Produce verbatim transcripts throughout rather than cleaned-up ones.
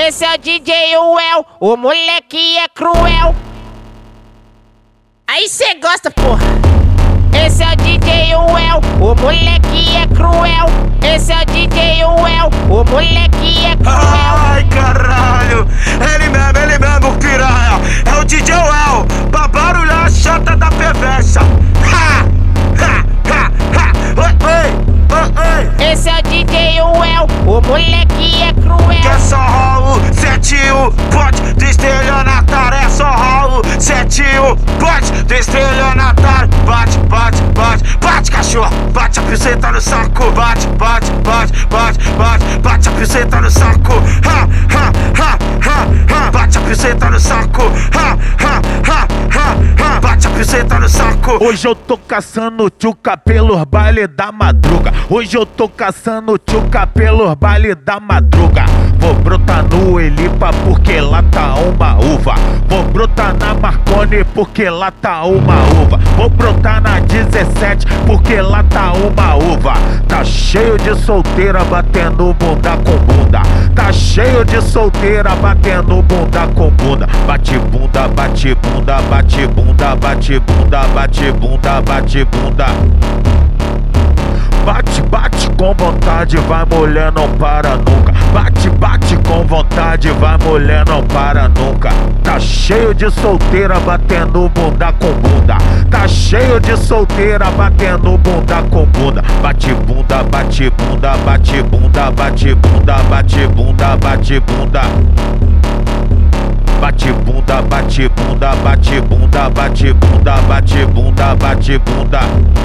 Esse é o D J Well, o moleque é cruel. Aí cê gosta, porra. Esse é o D J Well, o moleque é cruel. Esse é o D J Well, o moleque é cruel. Ai, caralho, ele mesmo, ele mesmo, piranha. É o D J Well, pra barulhar a chata da perversa. Ha, ha, ha, ha. Oi, oi, oi. Esse é o D J Well, o moleque é cruel. Que é só rolo, setinho, pode do estelionatário. É só rolo, setinho, pode do estelionatário. Bate, bate, bate, bate, cachorro. Bate a piseta no saco. Bate, bate, bate, bate, bate, bate a piseta no saco. Ha, ha, ha, ha, ha. Bate a piseta no saco. Ha, ha, ha, ha, ha. Bate a piseta no saco. Hoje eu tô caçando tchuca pelos baile da madruga. Hoje eu tô caçando tchuca pelos baile da madruga. Vou brotar no Elipa porque lá tá uma uva. Vou brotar na Marconi porque lá tá uma uva. Vou brotar na dezessete porque lá tá uma uva. Tá cheio de solteira batendo bunda com bunda. Tá cheio de solteira batendo bunda com bunda. Bate bunda, bate bunda, bate bunda, bate bunda, bate bunda, bate bunda. Bate, bate com vontade, vai mulher, não para nunca. Bate, bate com vontade, vai mulher, não para nunca. Tá cheio de solteira batendo bunda com bunda. Tá cheio de solteira batendo bunda com bunda. Bate bunda, bate bunda, bate bunda, bate bunda, bate bunda, bate bunda. Bate bunda, bate bunda, bate bunda, bate bunda, bate bunda, bate bunda.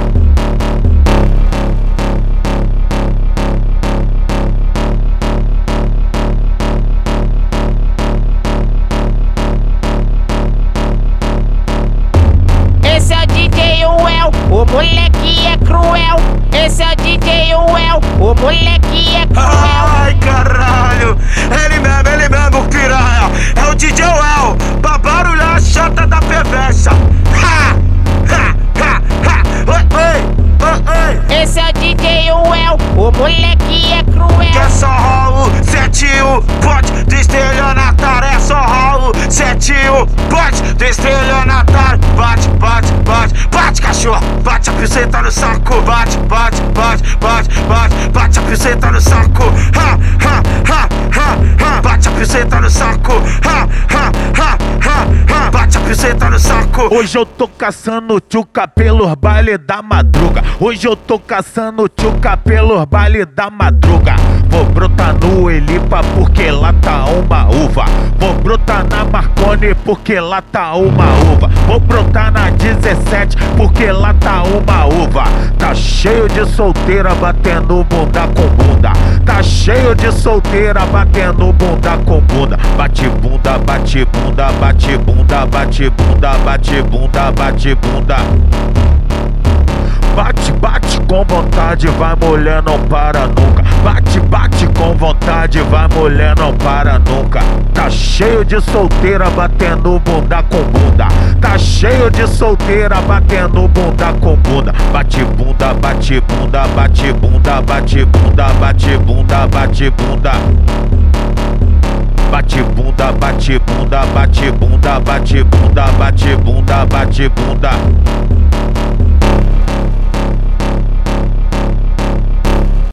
Esse é o D J Well, o moleque é cruel. Esse é o D J Well, o moleque é cruel. Ai, caralho, ele mesmo, ele mesmo, piranha. É o D J Well, pra barulhar a chata da perversa. Ha, ha, ha, ha. Oi, oi, oi, oi. Esse é o D J Well, o moleque é Que cruel. é só rolo, setinho, pode do estelionatário. É só rolo, setinho, pode do estelionatário. Bate, bate, bate, bate, cachorro. Bate a piseta no saco. Bate, bate, bate, bate, bate, bate a piseta no saco. Ha, ha, ha, ha, ha. Bate a piseta no saco. Ha, ha, ha, ha, ha. Bate a piseta no saco. Hoje eu tô caçando tchuca pelos baile da madruga. Hoje eu tô caçando tchuca pelos baile da madruga. Vou brotar no Elipa porque lá tá uma uva. Vou brotar na Marconi porque lá tá uma uva. Vou brotar na dezessete porque lá tá uma uva. Tá cheio de solteira batendo bunda com bunda. Tá cheio de solteira batendo bunda com bunda. Bate bunda, bate bunda, bate bunda, bate bunda, bate bunda, bate bunda. Bate, bate com vontade, vai mulher, não para nunca. Bate, bate com vontade, vai mulher, não para nunca. Tá cheio de solteira batendo bunda com bunda. Tá cheio de solteira batendo bunda com bunda. Bate bunda, bate bunda, bate bunda, bate bunda, bate bunda, bate bunda. Bate bunda, bate bunda, bate bunda, bate bunda, bate bunda, bate bunda.